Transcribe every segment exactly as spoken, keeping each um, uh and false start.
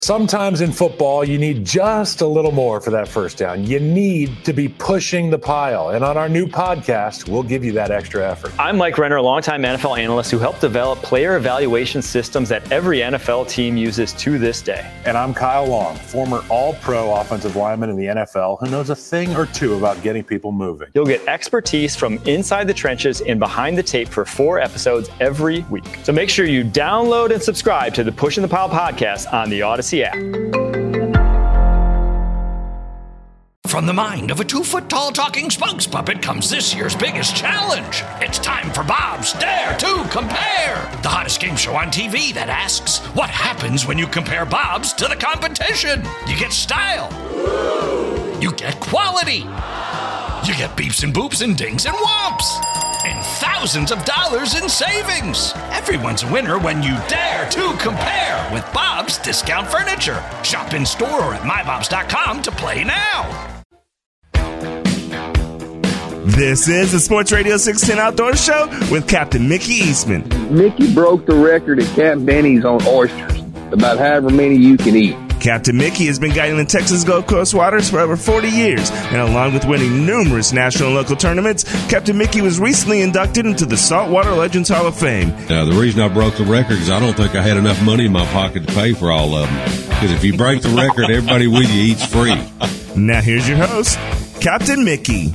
Sometimes in football, you need just a little more for that first down. You need to be pushing the pile. And on our new podcast, we'll give you that extra effort. I'm Mike Renner, a longtime N F L analyst who helped develop player evaluation systems that every N F L team uses to this day. And I'm Kyle Long, former all-pro offensive lineman in the N F L who knows a thing or two about getting people moving. You'll get expertise from inside the trenches and behind the tape for four episodes every week. So make sure you download and subscribe to the Pushing the Pile podcast on the Odyssey app. From the mind of a two-foot-tall talking spokes puppet comes this year's biggest challenge. It's time for Bob's Dare to Compare, the hottest game show on T V that asks, what happens when you compare Bob's to the competition? You get style. You get quality. You get beeps and boops and dings and whomps. And thousands of dollars in savings. Everyone's a winner when you dare to compare with Bob's Discount Furniture. Shop in store or at my bobs dot com to play now. This is the Sports Radio six ten Outdoor Show with Captain Mickey Eastman. Mickey broke the record at Camp Benny's on oysters, about however many you can eat. Captain Mickey has been guiding the Texas Gulf Coast waters for over forty years, and along with winning numerous national and local tournaments, Captain Mickey was recently inducted into the Saltwater Legends Hall of Fame. Now, the reason I broke the record is I don't think I had enough money in my pocket to pay for all of them. Because if you break the record, everybody with you eats free. Now here's your host, Captain Mickey.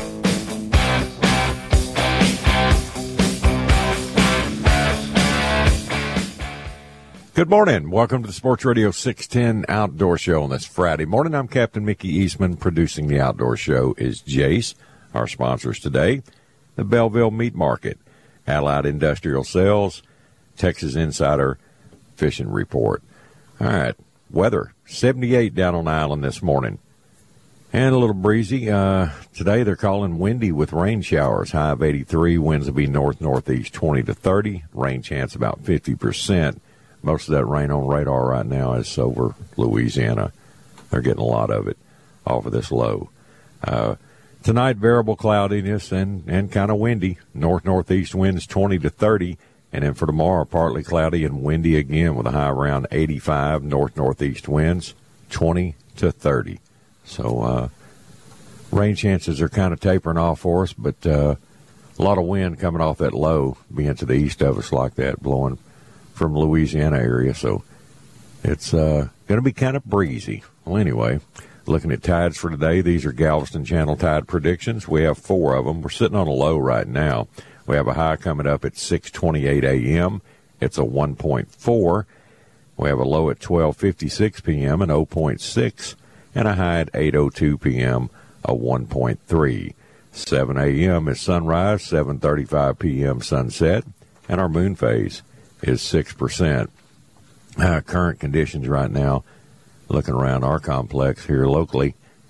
Good morning. Welcome to the Sports Radio six ten Outdoor Show on this Friday morning. I'm Captain Mickey Eastman. Producing the Outdoor Show is Jace. Our sponsors today, the Belleville Meat Market, Allied Industrial Sales, Texas Insider Fishing Report. All right, weather, seventy-eight down on the island this morning. And a little breezy. Uh, today they're calling windy with rain showers. High of eighty-three. Winds will be north-northeast twenty to thirty. Rain chance about fifty percent. Most of that rain on radar right now is over Louisiana. They're getting a lot of it off of this low. Uh, tonight, variable cloudiness and, and kind of windy. North-northeast winds twenty to thirty. And then for tomorrow, partly cloudy and windy again with a high around eighty-five. North-northeast winds twenty to thirty. So uh, rain chances are kind of tapering off for us, but uh, a lot of wind coming off that low, being to the east of us like that, blowing from Louisiana area, so it's uh, going to be kind of breezy. Well, anyway, looking at tides for today, these are Galveston Channel tide predictions. We have four of them. We're sitting on a low right now. We have a high coming up at six twenty-eight a.m. It's a one point four. We have a low at twelve fifty-six p.m. and zero point six, and a high at eight oh two p.m. a one point three. seven a.m. is sunrise, seven thirty-five p.m. sunset, and our moon phase is six percent. Uh, current conditions right now, looking around our complex here locally,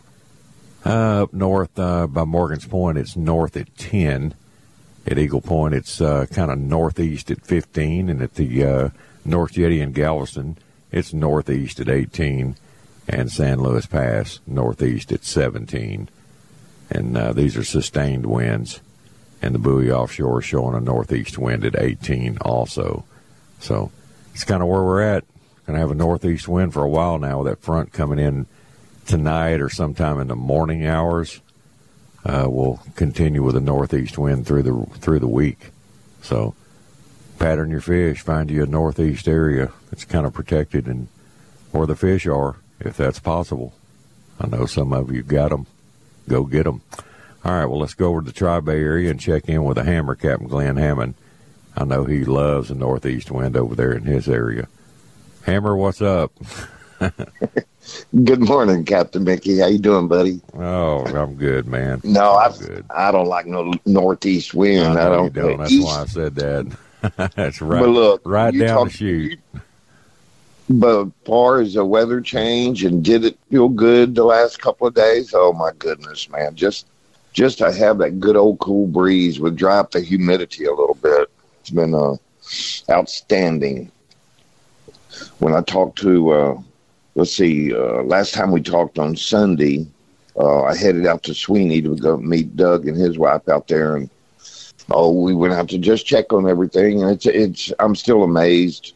uh, up north uh, by Morgan's Point, it's north at ten. At Eagle Point, it's uh, kind of northeast at fifteen. And at the uh, North Jetty in Galveston, it's northeast at eighteen. And San Luis Pass, northeast at seventeen. And uh, these are sustained winds. And the buoy offshore is showing a northeast wind at eighteen also. So it's kind of where we're at. Going to have a northeast wind for a while now with that front coming in tonight or sometime in the morning hours. Uh, we'll continue with a northeast wind through the through the week. So pattern your fish. Find you a northeast area that's kind of protected and where the fish are, if that's possible. I know some of you got them. Go get them. All right, well, let's go over to the Tri-Bay area and check in with a hammer, Captain Glenn Hammond. I know he loves a northeast wind over there in his area. Hammer, what's up? Good morning, Captain Mickey. How you doing, buddy? Oh, I'm good, man. No, I good. I don't like no northeast wind. I, I don't. You don't. That's east. why I said that. That's right. But look, right down talk, the chute. You, but as far as the weather change and did it feel good the last couple of days? Oh my goodness, man! Just just to have that good old cool breeze would dry up the humidity a little bit. It's been uh, outstanding. When I talked to, uh, let's see, uh, last time we talked on Sunday, uh, I headed out to Sweeney to go meet Doug and his wife out there, and oh, we went out to just check on everything, and it's it's. I'm still amazed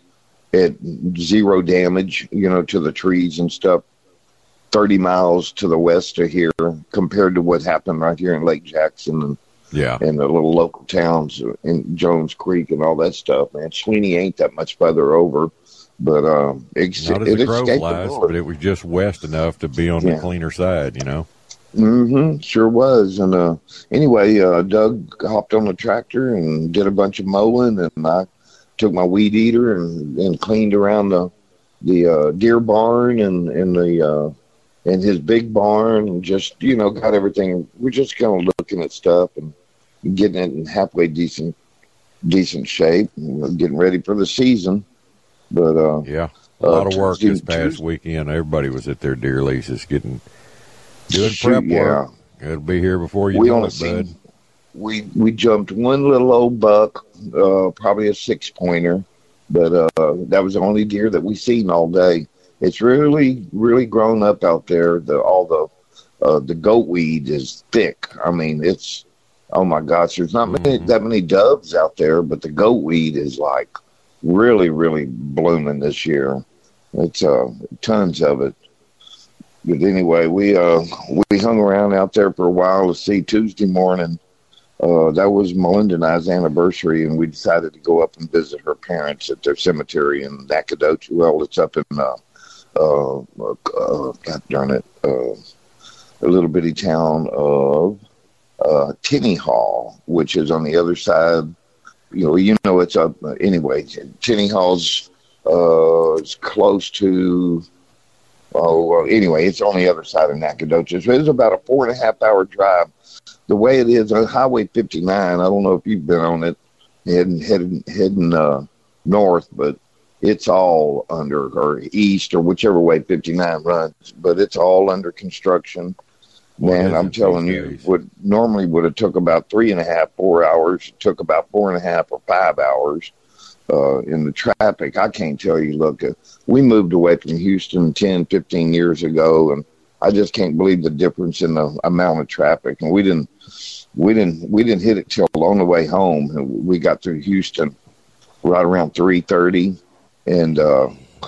at zero damage, you know, to the trees and stuff, thirty miles to the west of here compared to what happened right here in Lake Jackson and, yeah. and the little local towns in Jones Creek and all that stuff, man. Sweeney ain't that much further over, but um, ex- Not as it the crow escaped flies, the bullet. but it was just west enough to be on Yeah. the cleaner side, you know. Mm-hmm, sure was. And uh, anyway, uh, Doug hopped on the tractor and did a bunch of mowing, and I took my weed eater and, and cleaned around the the uh, deer barn and and the uh, and his big barn, and just you know got everything. We're just kind of looking at stuff and getting it in halfway decent decent shape, and getting ready for the season. But uh, yeah, a lot uh, of work Tuesday- this past Tuesday- weekend. Everybody was at their deer leases getting doing Shoot, prep yeah. work. It'll be here before you We know only it, seen- bud. We we jumped one little old buck, uh, probably a six pointer, but uh, that was the only deer that we seen all day. It's really really grown up out there. The all the uh, the goat weed is thick. I mean, it's oh my gosh. There's not many, Mhm. that many doves out there, but the goat weed is like really really blooming this year. It's uh, tons of it. But anyway, we uh, we hung around out there for a while to see Tuesday morning. Uh, that was Melinda and I's anniversary, and we decided to go up and visit her parents at their cemetery in Nacogdoches. Well, it's up in, uh, uh, uh, God darn it, uh, a little bitty town of uh, Tinny Hall, which is on the other side. You know, you know it's up uh, anyway. Tinny Hall's uh, it's close to. Oh, well, anyway, it's on the other side of Nacogdoches. It's about a four and a half hour drive. The way it is on Highway fifty-nine, I don't know if you've been on it, heading heading heading uh, north, but it's all under or east or whichever way fifty-nine runs. But it's all under construction. What Man, is I'm it telling these you, days? what normally would have took about three and a half, four hours, it took about four and a half or five hours. Uh, in the traffic, I can't tell you. Look, uh, we moved away from Houston ten, fifteen years ago, and I just can't believe the difference in the amount of traffic. And we didn't, we didn't, we didn't hit it till on the way home. And we got through Houston right around three thirty, and uh,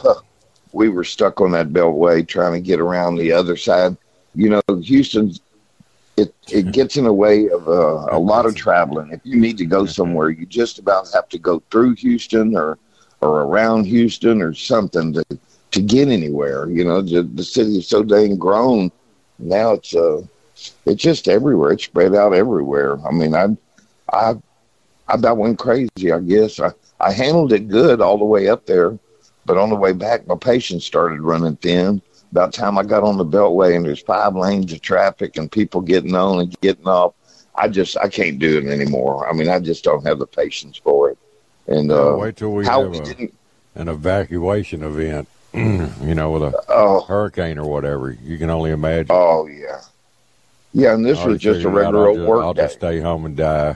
we were stuck on that beltway trying to get around the other side. You know, Houston's. It it gets in the way of uh, a lot of traveling. If you need to go somewhere, you just about have to go through Houston or or around Houston or something to to get anywhere. You know, the, the city is so dang grown now. It's uh, it's just everywhere. It's spread out everywhere. I mean, I I I about went crazy. I guess I I handled it good all the way up there, but on the way back, my patience started running thin. About the time I got on the beltway and there's five lanes of traffic and people getting on and getting off, I just I can't do it anymore. I mean, I just don't have the patience for it. And uh, Wait till we how have we a, didn't. an evacuation event, you know, with a Oh, hurricane or whatever. You can only imagine. oh yeah, yeah. And this I already was just a figured out regular I'll old just, work I'll day. just stay home and die.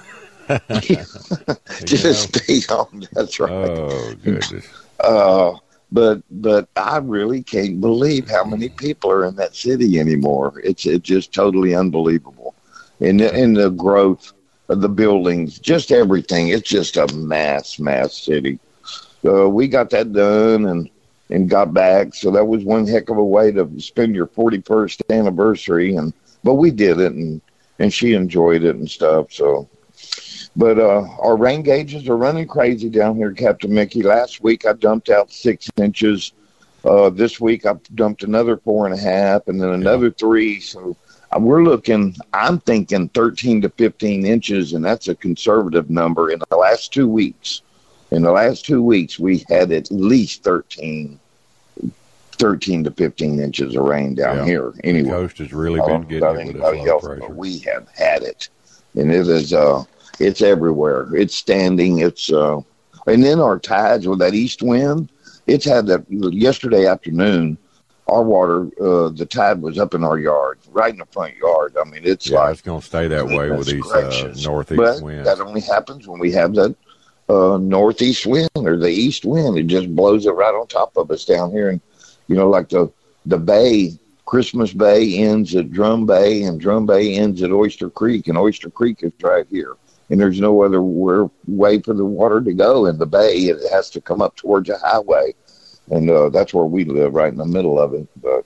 Just stay home. That's right. Oh, goodness. Uh, but but I really can't believe how many people are in that city anymore. It's it's just totally unbelievable. And the, and the growth of the buildings, just everything. It's just a mass, mass city. So we got that done and and got back. So that was one heck of a way to spend your forty-first anniversary. And but we did it, and and she enjoyed it and stuff. So. But uh, our rain gauges are running crazy down here, Captain Mickey. Last week I dumped out six inches. Uh, this week I dumped another four and a half, and then another yeah. three. So uh, we're looking, I'm thinking thirteen to fifteen inches, and that's a conservative number in the last two weeks. In the last two weeks, we had at least thirteen, thirteen to fifteen inches of rain down yeah. here. Anyway, the coast has really been getting it with its low else, pressure. but we have had it, and it is uh, it's everywhere. It's standing. It's uh, and then our tides with that east wind. It's had that yesterday afternoon. Our water, uh, the tide was up in our yard, right in the front yard. I mean, it's yeah, like it's going to stay that way with these uh, northeast but winds. That only happens when we have that uh, northeast wind or the east wind. It just blows it right on top of us down here. And, you know, like the, the bay, Christmas Bay ends at Drum Bay, and Drum Bay ends at Oyster Creek, and Oyster Creek is right here. and there's no other where, way for the water to go in the bay. It has to come up towards a highway, and uh, that's where we live, right in the middle of it. But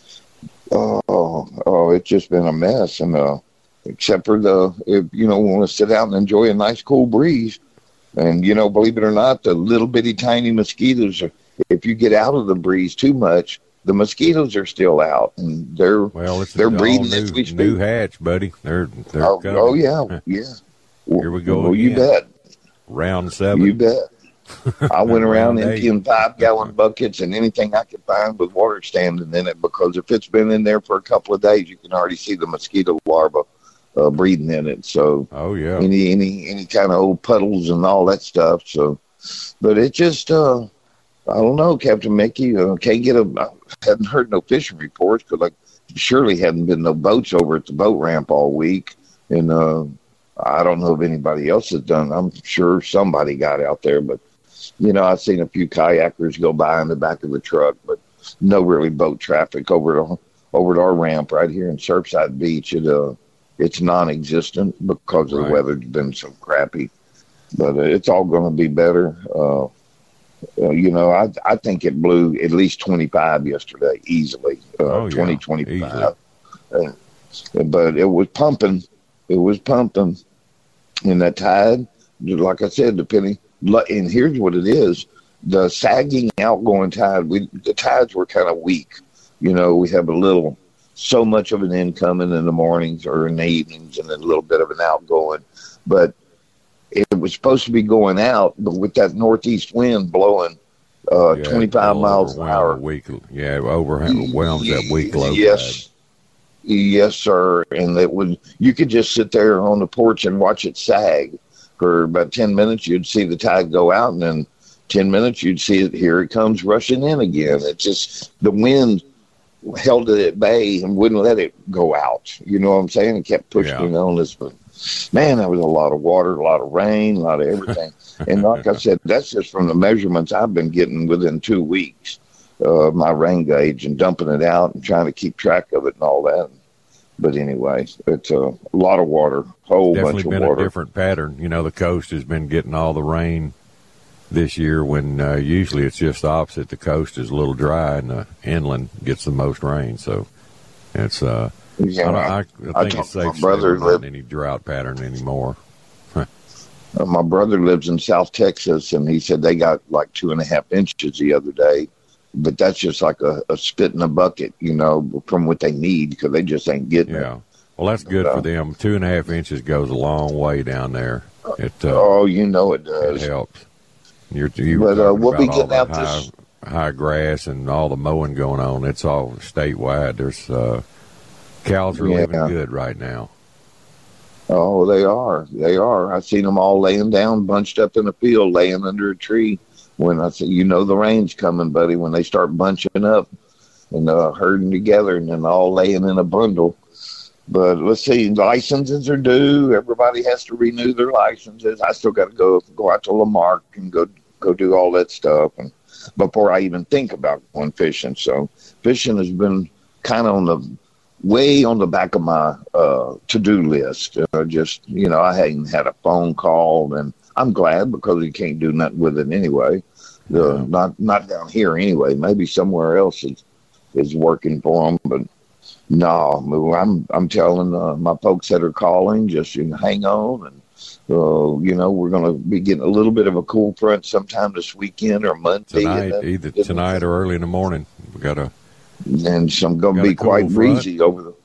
oh, oh, it's just been a mess, and uh, except for the, if, you know, we want to sit out and enjoy a nice cool breeze, and you know, believe it or not, the little bitty tiny mosquitoes are, if you get out of the breeze too much, the mosquitoes are still out, and they're well, it's they're all breeding new, as we speak. New hatch, buddy. They're they're oh, coming. oh yeah, yeah. Here we go. Well, again. you bet. Round seven. You bet. I went around Round emptying five gallon buckets and anything I could find with water standing in it, because if it's been in there for a couple of days, you can already see the mosquito larvae uh, breeding in it. So oh yeah, any any any kind of old puddles and all that stuff. So, but it just uh, I don't know, Captain Mickey. Uh, can't get a. I hadn't heard no fishing reports because like surely hadn't been no boats over at the boat ramp all week, and uh, I don't know if anybody else has done. I'm sure somebody got out there, but you know, I've seen a few kayakers go by in the back of the truck, but no really boat traffic over to over to our ramp right here in Surfside Beach. It uh, it's non-existent because right. the weather's been so crappy, but uh, it's all going to be better. Uh, Uh, you know, I I think it blew at least twenty-five yesterday, easily, uh, oh, yeah. twenty, twenty-five. Uh, but it was pumping. It was pumping. And that tide, like I said, depending, and here's what it is, the sagging outgoing tide, we the tides were kind of weak. You know, we have a little, so much of an incoming in the mornings or in the evenings and then a little bit of an outgoing. But it was supposed to be going out, but with that northeast wind blowing uh, yeah, twenty-five miles an hour. Week, yeah, overwhelms that week low. Yes. Tide. Yes, sir. And it would, you could just sit there on the porch and watch it sag for about ten minutes. You'd see the tide go out, and then ten minutes you'd see it, here it comes rushing in again. It's just the wind held it at bay and wouldn't let it go out. You know what I'm saying? It kept pushing yeah. it on this. But man, that was a lot of water, a lot of rain, a lot of everything. And like I said, that's just from the measurements I've been getting within two weeks of uh, my rain gauge and dumping it out and trying to keep track of it and all that. But anyway, it's a lot of water, whole Definitely bunch of been water. A different pattern. You know, the coast has been getting all the rain this year when uh, usually it's just the opposite. The coast is a little dry and the inland gets the most rain. So it's, uh, yeah, I, I, I think I it's safe to brother say we're not lived, in any drought pattern anymore. uh, my brother lives in South Texas, and he said they got like two and a half inches the other day. But that's just like a, a spit in a bucket, you know, from what they need, because they just ain't getting yeah. it. Well, that's good so, for them. Two and a half inches goes a long way down there. It, uh, oh, you know it does. It helps. You're, you but were uh, we'll be about all getting the out high, this high grass and all the mowing going on. It's all statewide. There's uh, cows are yeah. living good right now. Oh, they are. They are. I've seen them all laying down, bunched up in a field, laying under a tree. When I say, you know, the rain's coming, buddy, when they start bunching up and uh, herding together and then all laying in a bundle. But let's see, licenses are due. Everybody has to renew their licenses. I still got to go go out to Lamarck and go go do all that stuff and before I even think about going fishing. So fishing has been kind of on the way on the back of my uh, to-do list. Uh, just, you know, I hadn't had a phone call, and I'm glad because you can't do nothing with it anyway. Uh, not not down here anyway. Maybe somewhere else is is working for them, but no, I'm I'm telling uh, my folks that are calling, just you know, hang on, and uh, you know we're going to be getting a little bit of a cool front sometime this weekend or Monday. Tonight, then, either tonight or early in the morning. We got a and some going to be cool quite front. breezy over the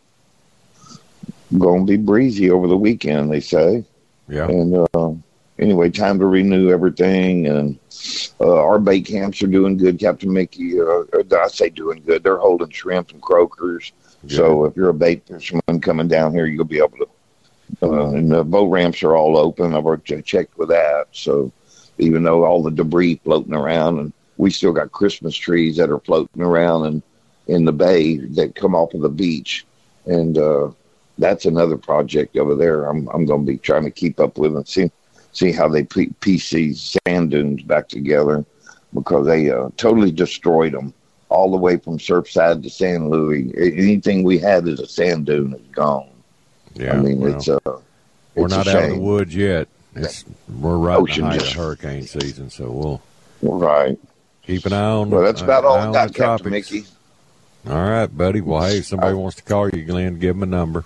going to be breezy over the weekend. They say, yeah, and. Uh, Anyway, time to renew everything, and uh, our bait camps are doing good. Captain Mickey, uh, I say doing good. They're holding shrimp and croakers. Yeah. So if you're a bait fisherman coming down here, you'll be able to. Uh, and the boat ramps are all open. I've already checked with that. So even though all the debris floating around, and we still got Christmas trees that are floating around and in the bay that come off of the beach, and uh, that's another project over there. I'm I'm going to be trying to keep up with and see. See how they piece these sand dunes back together, because they uh, totally destroyed them all the way from Surfside to San Luis. Anything we had as a sand dune is gone. Yeah, I mean, well, it's uh, we're It's not a out of the shame. woods yet. It's, we're right in Ocean the height just- of hurricane season, so we'll Right. keep an eye on. Well, that's about uh, all eye I on got, the Captain tropics. Mickey. All right, buddy. Well, hey, if somebody wants to call you, Glenn, give them a number.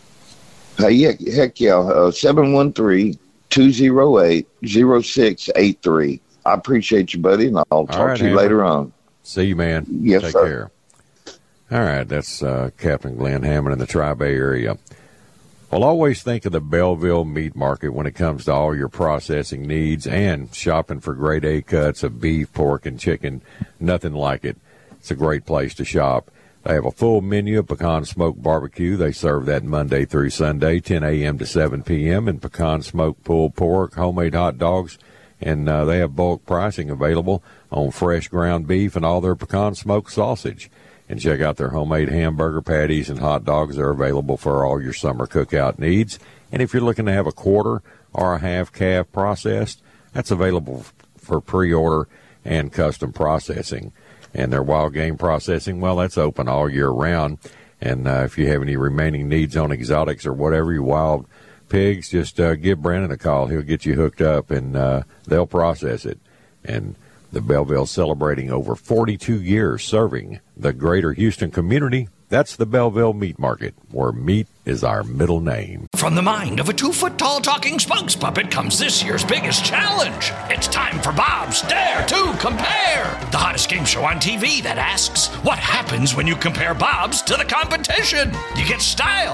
Hey, yeah, heck yeah. Uh, seven one three, two oh eight, oh six eight three. I appreciate you, buddy, and I'll talk right, to you Hammer. later on. See you, man. Yes, Take sir. care. All right, that's uh, Captain Glenn Hammond in the Tri-Bay area. Well, always think of the Belleville Meat Market when it comes to all your processing needs and shopping for grade A cuts of beef, pork, and chicken. Nothing like it. It's a great place to shop. They have a full menu of pecan smoked barbecue. They serve that Monday through Sunday, ten a.m. to seven p.m., and pecan smoked pulled pork, homemade hot dogs, and uh, they have bulk pricing available on fresh ground beef and all their pecan smoked sausage. And check out their homemade hamburger patties and hot dogs. They're available for all your summer cookout needs. And if you're looking to have a quarter or a half calf processed, that's available for pre-order and custom processing. And their wild game processing, well, that's open all year round. And uh, if you have any remaining needs on exotics or whatever, your wild pigs, just uh, give Brandon a call. He'll get you hooked up, and uh, they'll process it. And the Belleville's celebrating over forty-two years serving the greater Houston community. That's the Belleville Meat Market, where meat is our middle name. From the mind of a two-foot-tall talking spokes puppet comes this year's biggest challenge. It's time for Bob's Dare to Compare, the hottest game show on T V that asks, what happens when you compare Bob's to the competition? You get style.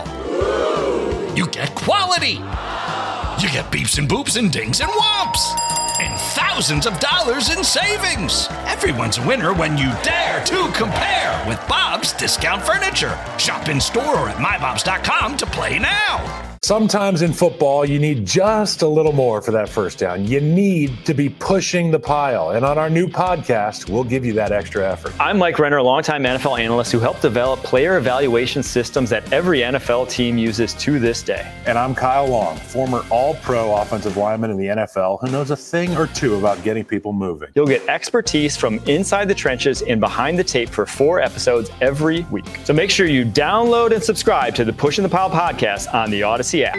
You get quality. You get beeps and boops and dings and whomps. And thousands of dollars in savings. Everyone's a winner when you dare to compare with Bob's Discount Furniture. Shop in store or at my bobs dot com to play now. Sometimes in football, you need just a little more for that first down. You need to be pushing the pile. And on our new podcast, we'll give you that extra effort. I'm Mike Renner, a longtime N F L analyst who helped develop player evaluation systems that every N F L team uses to this day. And I'm Kyle Long, former all-pro offensive lineman in the N F L who knows a thing or two about getting people moving. You'll get expertise from inside the trenches and behind the tape for four episodes every week. So make sure you download and subscribe to the Pushing the Pile podcast on the Odyssey app.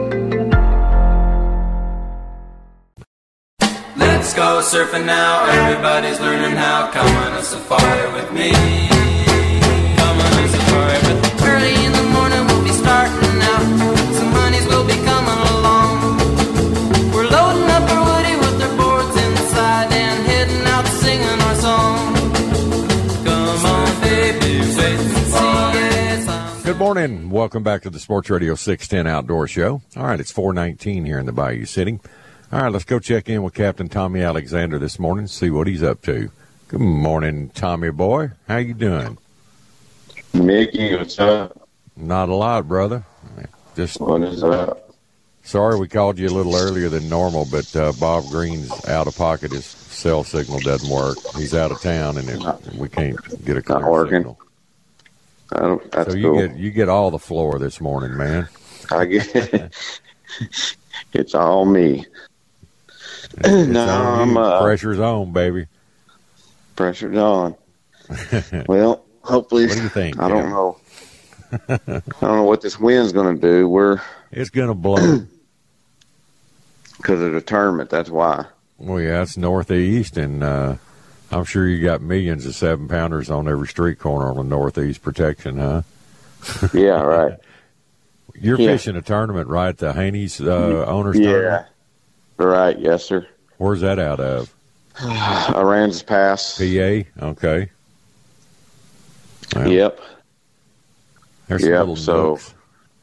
Let's go surfing now, everybody's learning how. Come on a safari with me. Come on a safari with me. Early in the morning we'll be starting out. Some honeys will be coming along. We're loading up our woody with our boards inside and heading out singing our song. Come on baby, wait and see it. Good morning. Welcome back to the Sports Radio six ten Outdoor Show. All right, it's four nineteen here in the Bayou City. All right, let's go check in with Captain Tommy Alexander this morning, see what he's up to. Good morning, Tommy boy. How you doing? Mickey, what's up? Not a lot, brother. Just What is up? sorry we called you a little earlier than normal, but uh, Bob Green's out of pocket. His cell signal doesn't work. He's out of town, and it, we can't get a clear Not working. signal. I don't, that's So you cool. get you get all the floor this morning, man. I get it's all me. It's No, on I'm you. uh, Pressure's on, baby. pressure's on. Well, hopefully, What do you think, I don't Jim? know. I don't know what this wind's going to do. We're It's gonna blow. because of the tournament. That's why. Well, yeah, it's northeast, and uh, I'm sure you got millions of seven pounders on every street corner on the northeast protection, huh? Yeah, right. You're Yeah. fishing a tournament, right? The Haney's uh, owners Yeah, tournament. right. Yes, sir. Where's that out of? Aransas Pass. P A. Okay. Well, Yep. There's some Yep, little so- nooks.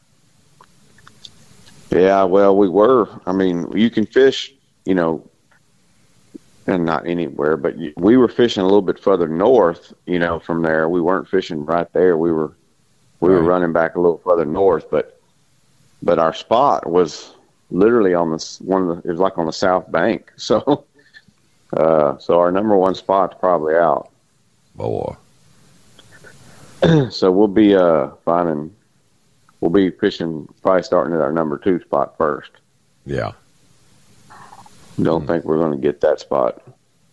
Yeah, well, we were. I mean, you can fish, you know, and not anywhere, but you- we were fishing a little bit further north, you know, from there. We weren't fishing right there. We were, we were Right. running back a little further north, but, but our spot was literally on the one of the. It was like on the south bank. So, uh, so our number one spot's probably out. Boy. So we'll be uh finding. We'll be fishing, probably starting at our number two spot first. Yeah. Don't think we're going to get that spot.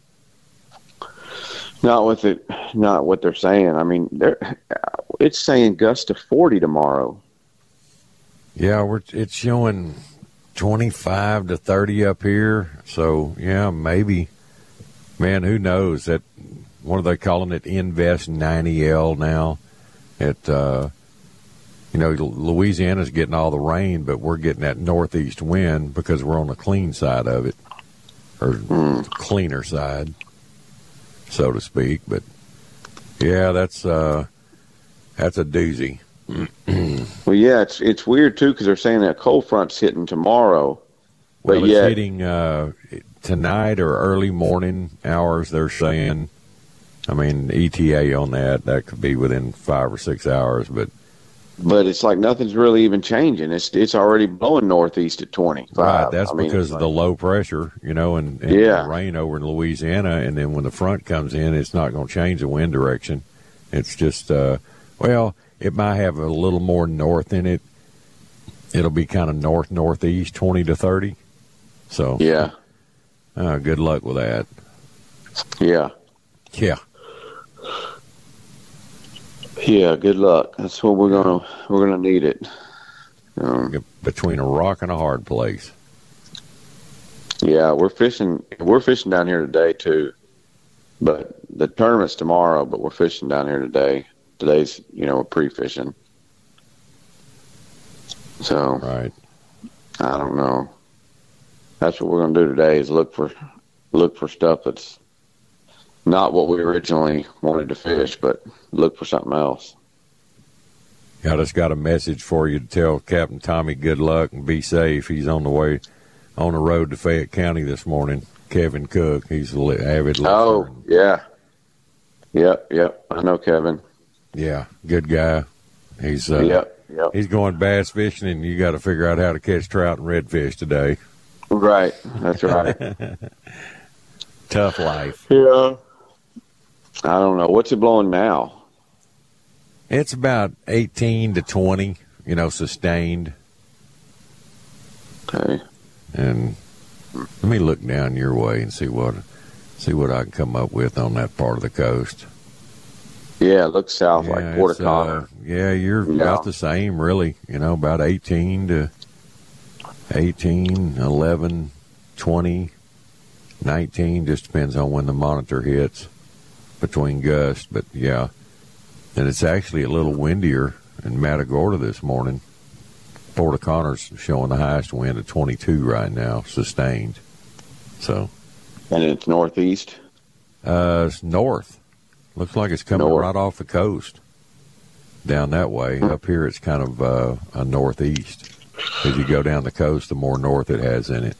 Not with it, not what they're saying. I mean, they're, it's saying gusts to forty tomorrow. Yeah, we're it's showing twenty-five to thirty up here. So, yeah, maybe. Man, who knows? That what are they calling it? Invest ninety L now. It, uh, you know, Louisiana's getting all the rain, but we're getting that northeast wind because we're on the clean side of it, or mm. cleaner side, so to speak. But yeah, that's uh, that's a doozy. Well, yeah, it's it's weird too because they're saying that cold front's hitting tomorrow. Well, but it's yet, hitting uh, tonight or early morning hours. They're saying. I mean, E T A on that that could be within five or six hours, but. But it's like nothing's really even changing. It's it's already blowing northeast at twenty-five. Right, that's I mean, because of the low pressure, you know, and, and yeah. the rain over in Louisiana. And then when the front comes in, it's not going to change the wind direction. It's just, uh, well, it might have a little more north in it. It'll be kind of north northeast, twenty to thirty. So yeah, uh, good luck with that. Yeah, yeah. Yeah, good luck. That's what we're gonna we're gonna need it. Um, Between a rock and a hard place. Yeah, we're fishing. We're fishing down here today too, but the tournament's tomorrow. But we're fishing down here today. Today's you know we're pre-fishing. So right. I don't know. That's what we're gonna do today is look for look for stuff that's not what we originally wanted to fish, but look for something else. I just got a message for you to tell Captain Tommy good luck and be safe. He's on the way, on the road to Fayette County this morning. Kevin Cook, he's an avid listener. Oh, yeah. Yep, yep. I know Kevin. Yeah, good guy. He's uh, yep, yep. He's going bass fishing, and you got to figure out how to catch trout and redfish today. Right, that's right. Tough life. Yeah. I don't know. What's it blowing now? It's about eighteen to twenty, you know, sustained. Okay. And let me look down your way and see what see what I can come up with on that part of the coast. Yeah, it looks south yeah, like Port O'Connor. Uh, yeah, you're yeah. about the same, really. You know, about eighteen to eighteen, eleven, twenty, nineteen. Just depends on when the monitor hits. Between gusts, but yeah, and it's actually a little windier in Matagorda this morning. Port O'Connor's showing the highest wind at twenty-two right now, sustained. So, and it's northeast. Uh, it's north. Looks like it's coming north. right off the coast. Down that way, up here it's kind of uh, a northeast. As you go down the coast, the more north it has in it.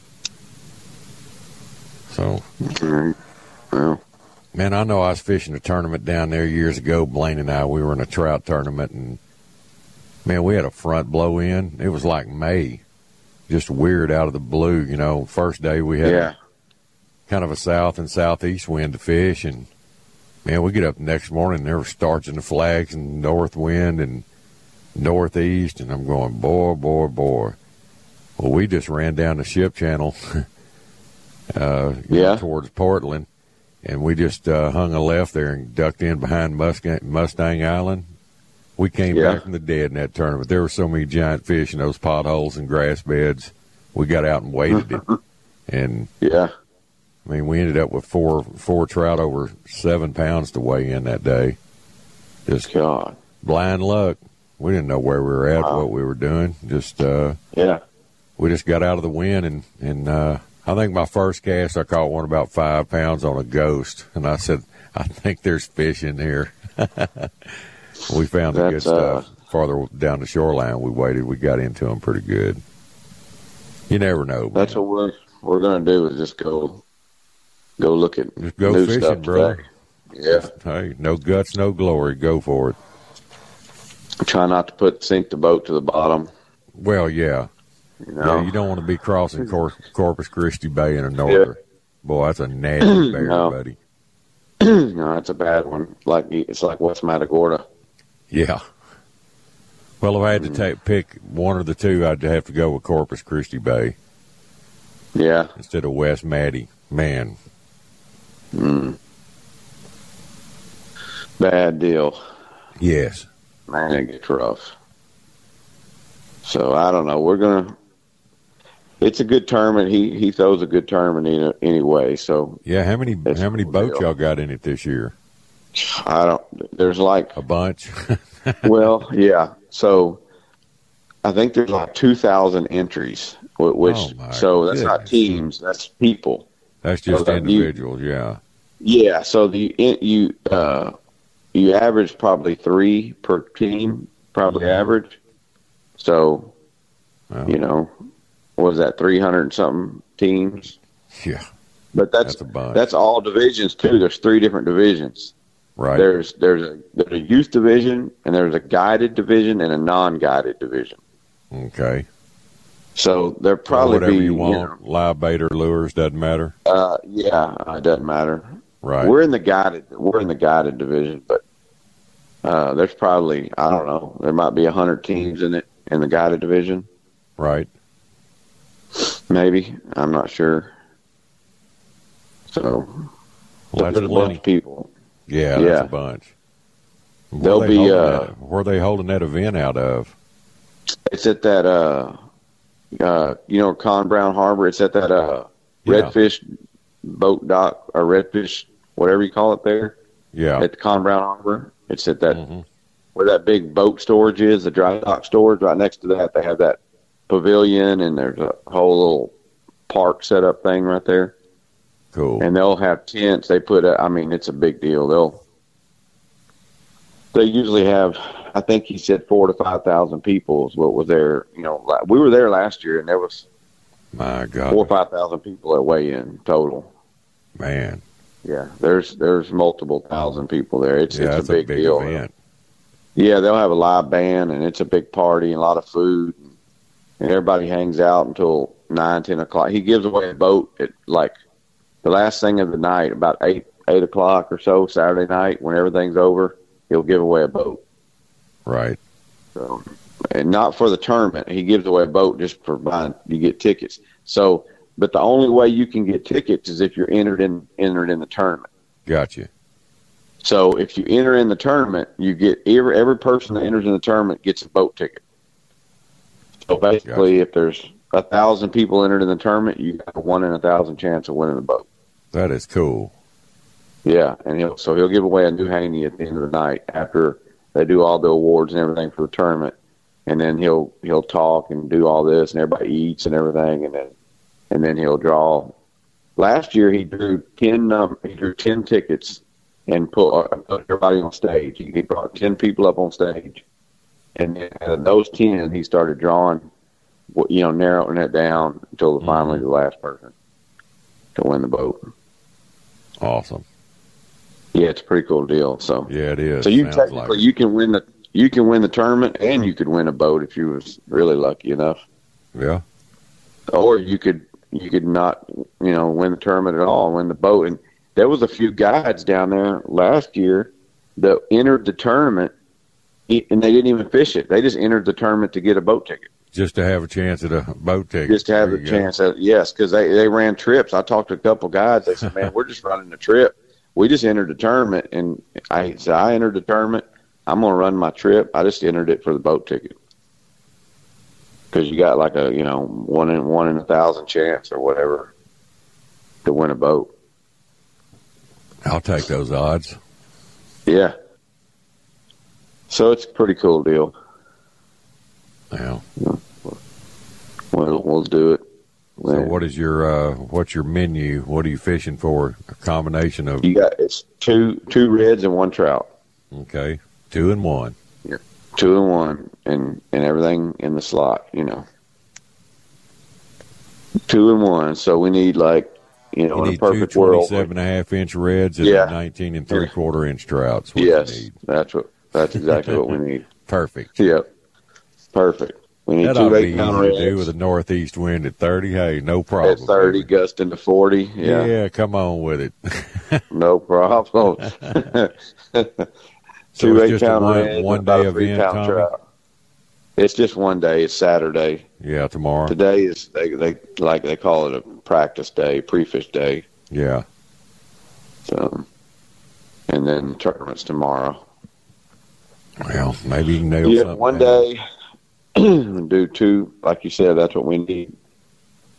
So, mm-hmm. Well. Man, I know I was fishing a tournament down there years ago. Blaine and I, we were in a trout tournament, and, man, we had a front blow in. It was like May, just weird out of the blue. You know, first day we had yeah. kind of a south and southeast wind to fish, and, man, we get up the next morning, and there were starching the flags and north wind and northeast, and I'm going, boy, boy, boy. Well, we just ran down the ship channel uh, yeah. know, towards Portland. And we just uh, hung a left there and ducked in behind Mustang, Mustang Island. We came yeah. back from the dead in that tournament. There were so many giant fish in those potholes and grass beds. We got out and waded it. And, yeah, I mean, we ended up with four four trout over seven pounds to weigh in that day. Just God. blind luck. We didn't know where we were at, wow. what we were doing. Just uh, yeah, we just got out of the wind and, and uh, I think my first cast, I caught one about five pounds on a ghost, and I said, I think there's fish in here. We found the good stuff. Uh, Farther down the shoreline, we waited. We got into them pretty good. You never know, man. That's what we're we're gonna do is just go go look at just go new fishing, stuff brother. Yeah. Just, hey, no guts, no glory. Go for it. Try not to put sink the boat to the bottom. Well, yeah. You know? Yeah, you don't want to be crossing Cor- Corpus Christi Bay in a norther. Yeah. Boy, that's a nasty bear, no. buddy. No, that's a bad one. Like it's like West Matagorda. Yeah. Well, if I had to take pick one or the two, I'd have to go with Corpus Christi Bay. Yeah. Instead of West Matty. Man. Mm. Bad deal. Yes. Man, it gets rough. So I don't know. We're gonna it's a good tournament. He he throws a good tournament in anyway. So yeah, how many That's how many cool boats deal. y'all got in it this year? I don't. There's like A bunch. well, yeah. So I think there's like two thousand entries, wh- which Oh, my so that's not goodness. teams. That's people. That's just So that you- individuals. Yeah. Yeah. So the you uh, you average probably three per team, probably average. So Well, you know, what was that, three hundred and something teams? yeah. But that's That's a bunch. that's all divisions too. There's three different divisions. Right. There's there's a there's a youth division, and there's a guided division and a non-guided division. Okay. So there Or probably whatever be you you want, live bait or lures, doesn't matter. know, uh, yeah, it doesn't matter. Right. We're in the guided we're in the guided division, but uh, there's probably I don't know there might be a hundred teams in it in the guided division, Right. maybe I'm not sure. So Well, that's there's a bunch plenty. of people. Yeah, Yeah. that's a bunch. Where There'll they be, holding uh, that, where are they holding that event out of? It's at that uh, uh, you know, Con Brown Harbor. It's at that uh, Yeah. Redfish boat dock or Redfish, whatever you call it there. Yeah. At the Con Brown Harbor. It's at that Mhm. where that big boat storage is, the dry dock storage. Right next to that, they have that pavilion, and there's a whole little park set up thing right there. Cool. And they'll have tents. They put, a, I mean, it's a big deal. They'll they usually have, I think he said four to five thousand people is what was there. You know, la- we were there last year, and there was My God. four or five thousand people that weigh in total. Man. Yeah, there's there's multiple thousand people there. It's Yeah, it's that's a big, deal. event. Yeah, they'll have a live band, and it's a big party and a lot of food, and everybody hangs out until nine, ten o'clock. He gives away a boat at like the last thing of the night, about eight eight o'clock or so Saturday night. When everything's over, he'll give away a boat. Right. So, and not for the tournament. He gives away a boat just for buying. You get tickets. So, but the only way you can get tickets is if you're entered in entered in the tournament. Gotcha. So, if you enter in the tournament, you get every every person that enters in the tournament gets a boat ticket. So basically, if there's a thousand people entered in the tournament, you got a one in a thousand chance of winning the boat. That is cool. Yeah, and he'll so he'll give away a new Haney at the end of the night after they do all the awards and everything for the tournament, and then he'll he'll talk and do all this, and everybody eats and everything, and then and then he'll draw. Last year he drew ten um, he drew ten tickets and put, uh, put everybody on stage. He brought ten people up on stage, and then out of those ten, he started drawing, you know, narrowing it down until finally the last person to win the boat. Awesome. Yeah, it's a pretty cool deal. So Yeah, it is. So you Sounds technically like it. you can win the you can win the tournament, and you could win a boat if you was really lucky enough, Yeah. or you could you could not you know win the tournament at all, and win the boat. And there was a few guides down there last year that entered the tournament, and they didn't even fish it. They just entered the tournament to get a boat ticket, Just to have a chance at a boat ticket. just to have There the you go. chance. At, yes, because they they ran trips. I talked to a couple guides. They said, "Man, we're just running a trip. We just entered the tournament," and I said, "I entered the tournament. I'm going to run my trip. I just entered it for the boat ticket." Because you got like a, you know, one in one in a thousand chance or whatever to win a boat. I'll take those odds. Yeah. So it's a pretty cool deal. Yeah. We'll, we'll do it. So what is your uh, what's your menu? What are you fishing for? A combination of You got, it's two, two reds and one trout. okay, two and one. Two and one, and, and everything in the slot, you know. Two and one. So we need like, you know, You in a need two perfect world. twenty-seven and a half inch reds and Yeah. nineteen and three quarter inch trouts. What Yes, you need. that's what. That's exactly what we need. Perfect. Yep, perfect. We need That two ought to be eight easy pound to do reds with a northeast wind at thirty. Hey, no problem. at thirty, baby. gusting to forty. Yeah, Yeah, come on with it. no problem. So Two it's eight just a pound one, reds, one about day a three event, pound Tommy? trout. It's just one day. It's Saturday. Yeah, tomorrow. Today is they they like they call it a practice day, pre-fish day. Yeah. So, and then the tournament's tomorrow. Well, maybe you can nail Yeah, something. one down. day do two, like you said. That's what we need.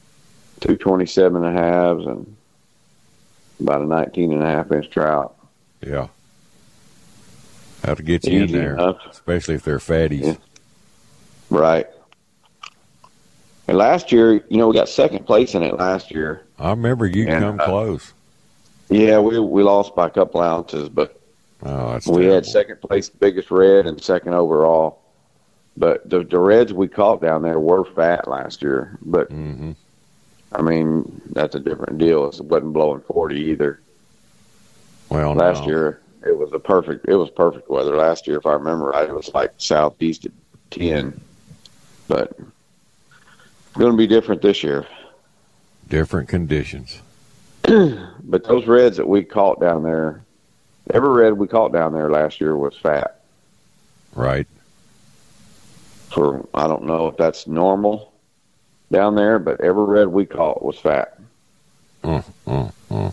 two twenty-seven and a halves and about a nineteen and a half inch trout. Yeah. How to get you Easy in there, enough. especially if they're fatties. Yeah. Right. And last year, you know, we got second place in it last year. I remember you And, come uh, close. Yeah, we we lost by a couple ounces, but Oh, that's we terrible. had second place, biggest red, and second overall. But the the reds we caught down there were fat last year. But Mm-hmm. I mean, that's a different deal. It wasn't blowing forty either. Well, Last no. year it was a perfect. It was perfect weather last year, if I remember right. It was like southeast at ten, but it's going to be different this year. Different conditions. But those reds that we caught down there, every red we caught down there last year was fat. Right. For I don't know if that's normal down there, but every red we caught was fat. Mm, mm, mm.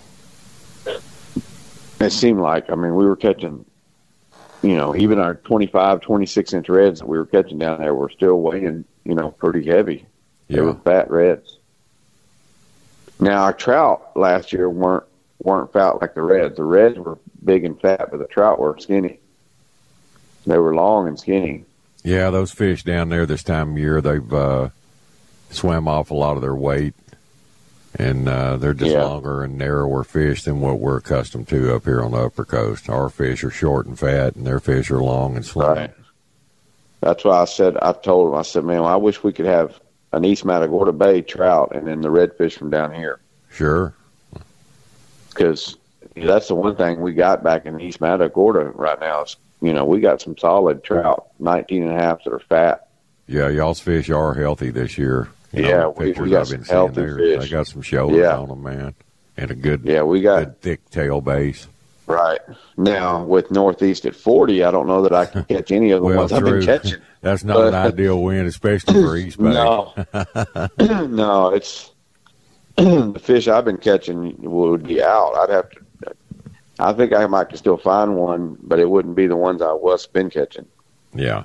It seemed like, I mean, we were catching, you know, even our twenty-five, twenty-six inch reds that we were catching down there were still weighing, you know, pretty heavy. They Yeah. were fat reds. Now, our trout last year weren't weren't fat like the reds. The reds were big and fat, but the trout were skinny. They were long and skinny. Yeah, those fish down there this time of year, they've uh, swam off a lot of their weight, and uh, they're just Yeah. longer and narrower fish than what we're accustomed to up here on the upper coast. Our fish are short and fat, and their fish are long and slim. Right. That's why I said, I told them, I said, man, I wish we could have an East Matagorda Bay trout and then the redfish from down here. Sure. Because that's the one thing we got back in East Matagorda right now is, you know, we got some solid trout, nineteen and a half that are fat. Yeah, y'all's fish are healthy this year. You know, Yeah, the we- we pictures got I've been some healthy seeing there, fish. they got some shoulders Yeah. on them, man, and a good, Yeah, we got, good thick tail base. right. Now, with Northeast at forty, I don't know that I can catch any of the Well, ones I've true. been catching. That's not But- an ideal wind, especially for East Bay. No. No, it's the fish I've been catching would be out. I'd have to. I think I might still find one, but it wouldn't be the ones I was been catching. Yeah.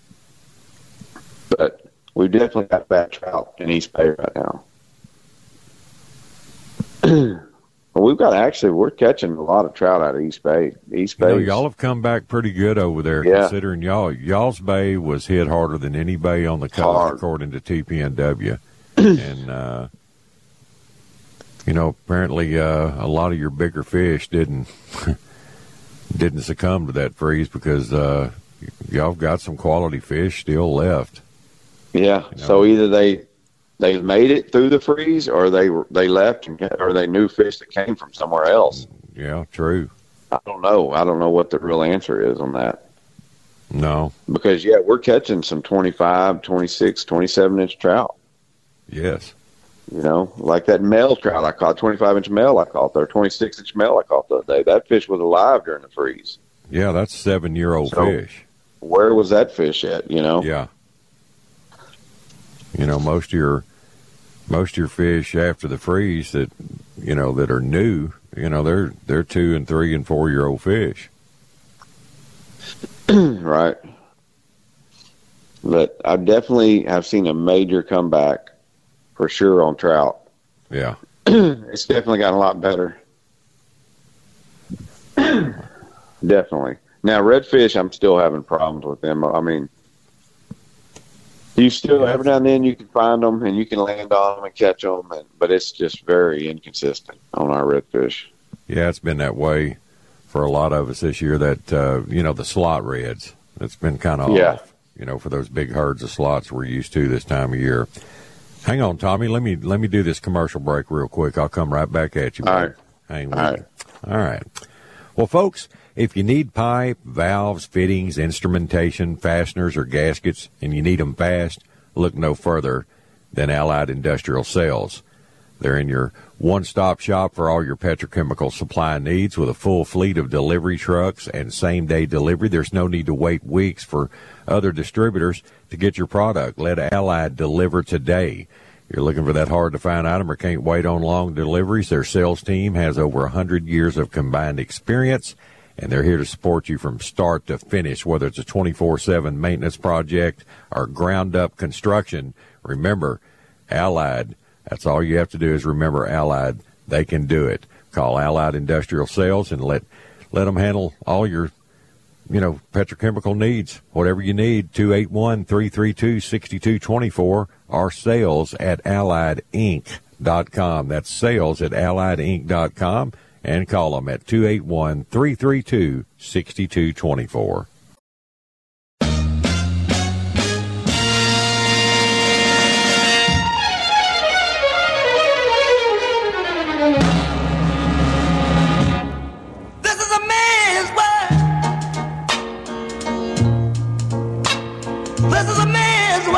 But we definitely got fat trout in East Bay right now. Well, we've got actually we're catching a lot of trout out of East Bay. East You know, Bay, y'all have come back pretty good over there, Yeah. considering y'all y'all's bay was hit harder than any bay on the coast, Hard. according to T P N W. and uh, you know, apparently, uh, a lot of your bigger fish didn't didn't succumb to that freeze because uh, y'all got some quality fish still left. yeah. You know. So either they they made it through the freeze, or they were they left, and, or they knew fish that came from somewhere else. Yeah, true. I don't know. I don't know what the real answer is on that. No. Because, yeah, we're catching some twenty-five, twenty-six, twenty-seven inch trout. Yes. You know, like that male trout I caught, twenty-five inch male I caught there, twenty-six inch male I caught the other day. That fish was alive during the freeze. Yeah, that's seven year old So- fish. Where was that fish at, you know? Yeah. You know, most of your most of your fish after the freeze that you know that are new, you know, they're they're two and three and four year old fish. Right. But I definitely have seen a major comeback for sure on trout. Yeah. It's definitely gotten a lot better. Definitely. Now, redfish, I'm still having problems with them. I mean, you still, Yeah. every now and then you can find them and you can land on them and catch them, and, but it's just very inconsistent on our redfish. Yeah, it's been that way for a lot of us this year. That uh, you know, the slot reds. It's been kind of Yeah. off. You know, for those big herds of slots we're used to this time of year. Hang on, Tommy. Let me let me do this commercial break real quick. I'll come right back at you. All bud. right. Hang with All me. All right. Well, folks, if you need pipe, valves, fittings, instrumentation, fasteners, or gaskets, and you need them fast, look no further than Allied Industrial Sales. They're in your one-stop shop for all your petrochemical supply needs with a full fleet of delivery trucks and same-day delivery. There's no need to wait weeks for other distributors to get your product. Let Allied deliver today. You're looking for that hard-to-find item or can't wait on long deliveries, their sales team has over one hundred years of combined experience, and they're here to support you from start to finish, whether it's a twenty-four seven maintenance project or ground-up construction. Remember, Allied, That's all you have to do is remember Allied. They can do it. Call Allied Industrial Sales and let let them handle all your, you know, petrochemical needs. Whatever you need, two eight one, three three two, six two two four or sales at allied inc dot com. That's sales at allied inc dot com. And call them at two eight one, three three two, six two two four. This is a man's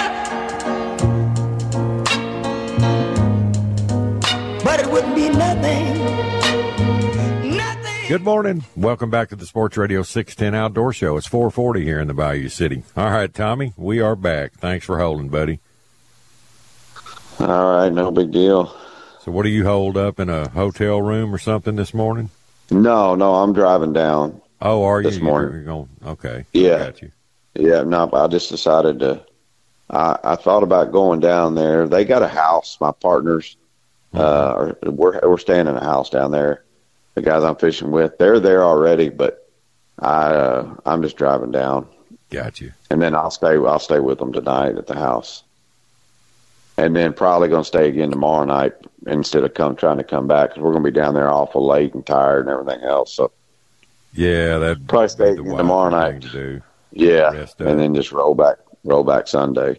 world, but it wouldn't be nothing, nothing. Good morning. Welcome back to the Sports Radio six ten Outdoor Show. It's four forty here in the Bayou City. All right, Tommy, we are back. Thanks for holding, buddy. All right, no big deal. So what do you hold up in a hotel room or something this morning? No, no, I'm driving down. Oh, are you? This morning. You're going, okay. Yeah. I got you. Yeah, no, I just decided to, I, I thought about going down there. They got a house, my partners, mm-hmm. uh, we're, we're staying in a house down there. The guys I'm fishing with, they're there already, but I, uh, I'm just driving down. Got you. And then I'll stay, I'll stay with them tonight at the house. And then probably going to stay again tomorrow night instead of come trying to come back because we're going to be down there awful late and tired and everything else. So yeah, that'd probably stay the again tomorrow night. To do. Yeah, and then just roll back, roll back Sunday.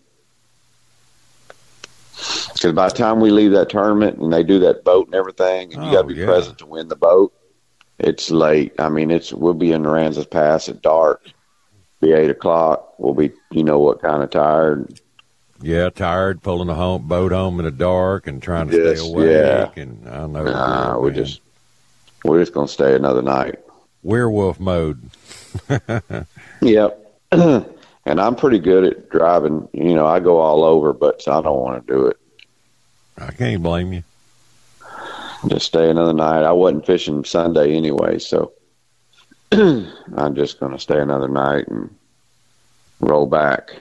Because by the time we leave that tournament and they do that boat and everything, and you Oh, got to be yeah. present to win the boat, it's late. I mean, it's we'll be in Naranzas Pass at dark. Be eight o'clock. We'll be, you know, what kind of tired. Yeah, tired, pulling the home, boat home in the dark and trying to Yes, stay awake. yeah. And I know. Nah, the we're deal, man. just we're just gonna stay another night. werewolf mode. Yep. And I'm pretty good at driving. You know, I go all over, but I don't want to do it. I can't blame you. Just stay another night. I wasn't fishing Sunday anyway, so I'm just going to stay another night and roll back.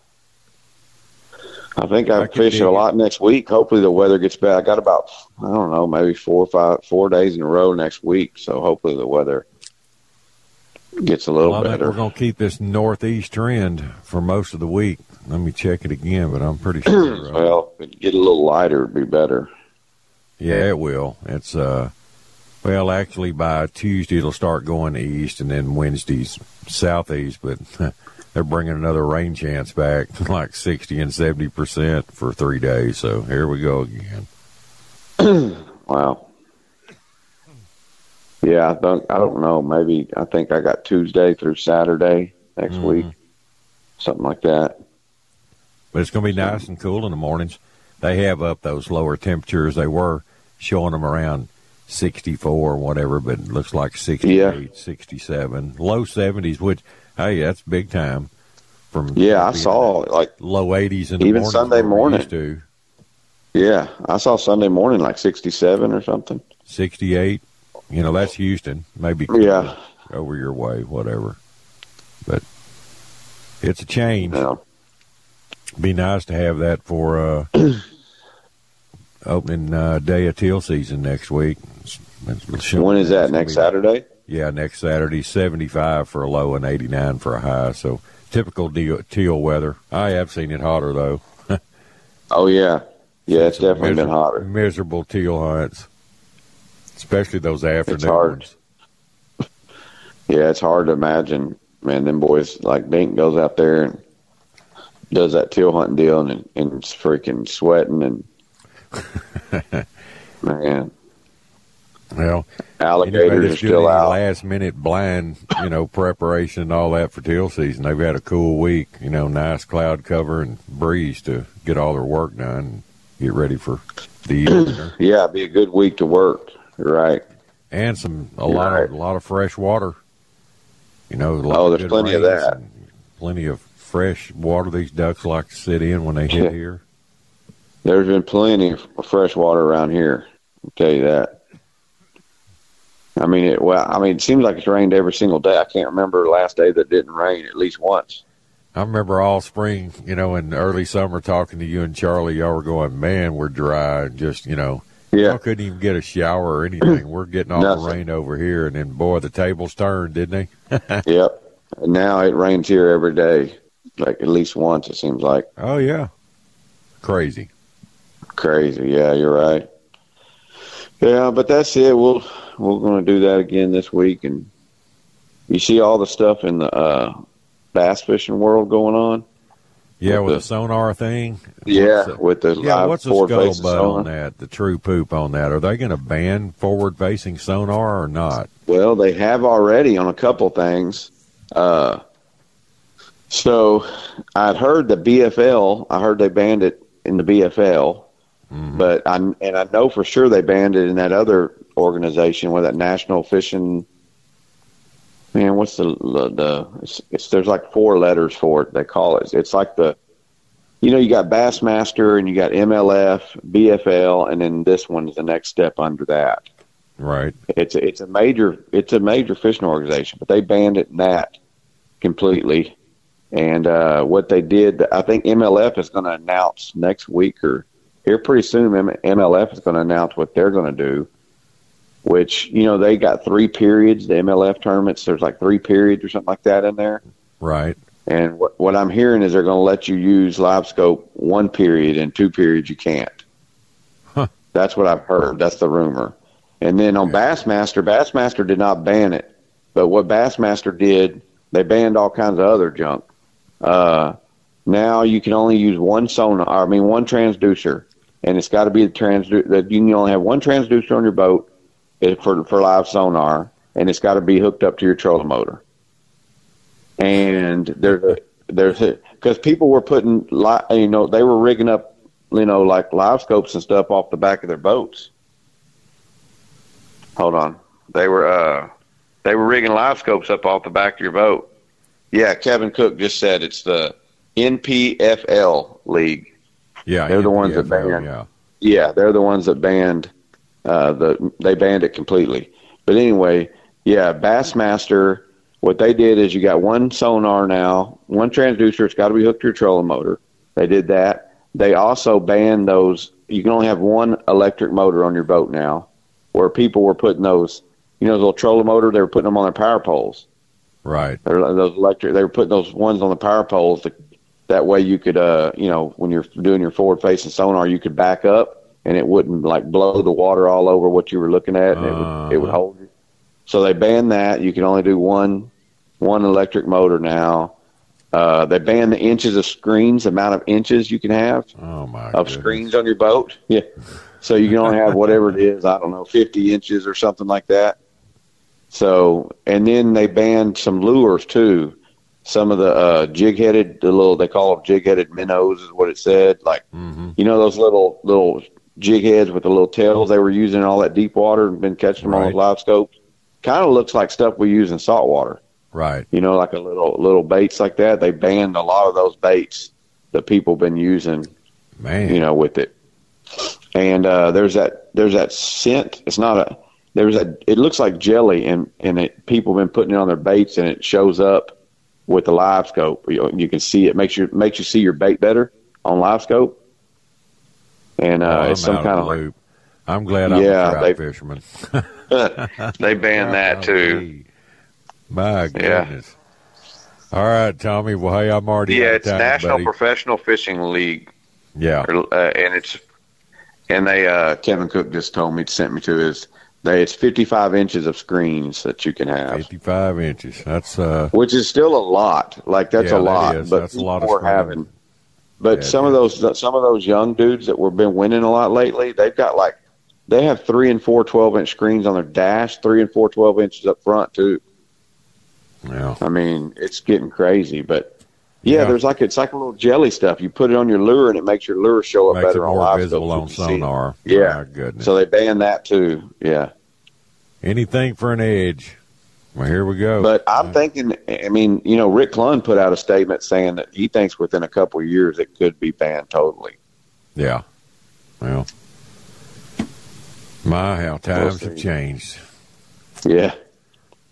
I think I'm I can fishing dig a it. lot next week. Hopefully the weather gets better. I got about, I don't know, maybe four or five, four days in a row next week. So hopefully the weather gets a little Well, I think better. we're going to keep this northeast trend for most of the week. Let me check it again, but I'm pretty sure. Uh, Well, if it get a little lighter, it'd be better. yeah, it will. It's uh, well, actually by Tuesday it'll start going east, and then Wednesday's southeast. But they're bringing another rain chance back, like sixty and seventy percent for three days. So here we go again. Wow. Yeah, I don't, I don't know. Maybe I think I got Tuesday through Saturday next Mhm. week, something like that. But it's going to be nice and cool in the mornings. They have up those lower temperatures. They were showing them around sixty-four or whatever, but it looks like sixty-eight, sixty-seven, low seventies, which, hey, that's big time. From Yeah, I being saw like low eighties in the even mornings Sunday where we morning. used to. Yeah, I saw Sunday morning like sixty-seven or something. sixty-eight. You know, that's Houston. Maybe Yeah. over your way, whatever. But it's a change. Yeah. Be nice to have that for uh, opening uh, day of teal season next week. It's- it's- When is that? it's gonna Next be- Saturday? Yeah, next Saturday, seventy-five for a low and eighty-nine for a high. So typical deal, teal weather. I have seen it hotter, though. Oh, yeah. Yeah, it's Some definitely been miserable- hotter. Miserable teal hunts, especially those afternoons. hard. Yeah, it's hard to imagine. Man, them boys, like Dink goes out there and does that teal hunting deal and, and it's freaking sweating and, man, Well, alligators anybody are that's doing still any out. last minute blind, you know, preparation and all that for teal season. They've had a cool week, you know, nice cloud cover and breeze to get all their work done and get ready for the opener. Yeah, it'd be a good week to work. You're right. And some a lot Right. of a lot of fresh water. You know, a lot Oh, of there's good plenty of rains that. and plenty of fresh water these ducks like to sit in when they hit Yeah. here. There's been plenty of fresh water around here. I'll tell you that. I mean, it, well, I mean, it seems like it's rained every single day. I can't remember the last day that didn't rain at least once. I remember all spring, you know, in early summer talking to you and Charlie, y'all were going, man, we're dry. And just, you know, Yeah. y'all couldn't even get a shower or anything. We're getting all the Nothing. rain over here. And then, boy, the tables turned, didn't they? Yep. And now it rains here every day, like at least once, it seems like. Oh, yeah. Crazy. Crazy. Yeah, you're right. Yeah, but that's it. We'll, we're going to do that again this week. And you see all the stuff in the uh, bass fishing world going on? Yeah, with, with the, the sonar thing. Yeah, the, with the yeah. live What's the forward-facing scuttlebutt sonar. on that? The true poop on that? Are they going to ban forward-facing sonar or not? Well, they have already on a couple things. Uh, so I'd heard the B F L. I heard they banned it in the B F L, mm-hmm. but I and I know for sure they banned it in that other organization with that National Fishing. Man, what's the the, the it's, it's there's like four letters for it. They call it. It's like the, you know, you got Bassmaster and you got M L F, B F L, and then this one is the next step under that. Right. It's a, it's a major it's a major fishing organization, but they banned it in that completely. And uh, what they did, I think M L F is going to announce next week or here pretty soon. M L F is going to announce what they're going to do. Which, you know, they got three periods. The M L F tournaments, there's like three periods or something like that in there. Right. And what what I'm hearing is they're going to let you use live scope one period and two periods you can't. Huh. That's what I've heard. That's the rumor. And then on Yeah. Bassmaster, Bassmaster did not ban it. But what Bassmaster did, they banned all kinds of other junk. Uh, now you can only use one sonar, I mean one transducer, and it's got to be the transducer. That you can only have one transducer on your boat for for live sonar, and it's got to be hooked up to your trolling motor. And there's a, there's because people were putting, li- you know, they were rigging up, you know, like live scopes and stuff off the back of their boats. Hold on, they were uh, they were rigging live scopes up off the back of your boat. Yeah, Kevin Cook just said it's the N P F L league. Yeah, they're the ones that N P F L, banned. Yeah. Yeah, they're the ones that banned. Uh, the they banned it completely. But anyway, yeah, Bassmaster. What they did is you got one sonar now, one transducer. It's got to be hooked to your trolling motor. They did that. They also banned those. You can only have one electric motor on your boat now. Where people were putting those, you know, those little trolling motor. They were putting them on their power poles. Right. They're, those electric. They were putting those ones on the power poles. To, that way, you could, uh, you know, when you're doing your forward-facing sonar, you could back up, and it wouldn't like blow the water all over what you were looking at, and uh-huh. it would it would hold you. So they banned that. You can only do one one electric motor now. Uh, they banned the inches of screens, the amount of inches you can have oh my of goodness. screens on your boat. Yeah. So you can only have whatever it is, I don't know, fifty inches or something like that. So, and then they banned some lures too. Some of the uh, jig-headed, the little, they call them jig-headed minnows is what it said. Like, mm-hmm. you know, those little little jig heads with the little tails they were using in all that deep water and been catching them right. on those live scopes. Kind of looks like stuff we use in saltwater. Right. You know, like a little little baits like that. They banned a lot of those baits that people been using, Man. you know, with it. And uh, there's that there's that scent. It's not a there's a it looks like jelly, and and it, people been putting it on their baits, and it shows up with the live scope. You, you can see it makes you makes you see your bait better on live scope. And uh, oh, it's some kind of loop. like, I'm glad I'm yeah, a trout they, fisherman. They banned that too. My goodness. Yeah. All right, Tommy. Well, hey, I'm already yeah. out of It's time, National buddy. Professional Fishing League. Yeah, uh, and it's and they uh, Kevin Cook just told me, sent me to is they it's fifty-five inches of screens that you can have. fifty-five inches. That's uh, which is still a lot. Like that's yeah, a lot. That is. But that's a lot of we're screen. having. But yeah, some of those some of those young dudes that were been winning a lot lately, they've got like they have three and four twelve inch screens on their dash, three and four twelve inches up front too. Yeah. I mean, it's getting crazy, but yeah, Yeah. there's like it's like a little jelly stuff. You put it on your lure, and it makes your lure show up Makes better it on more live visible scope, on so you can see it. sonar. Yeah, My goodness. so they banned that too. Yeah, Anything for an edge. Well, here we go. but I'm thinking. I mean, you know, Rick Clunn put out a statement saying that he thinks within a couple of years it could be banned totally. Yeah. Well, my, how times We'll have see. changed. Yeah.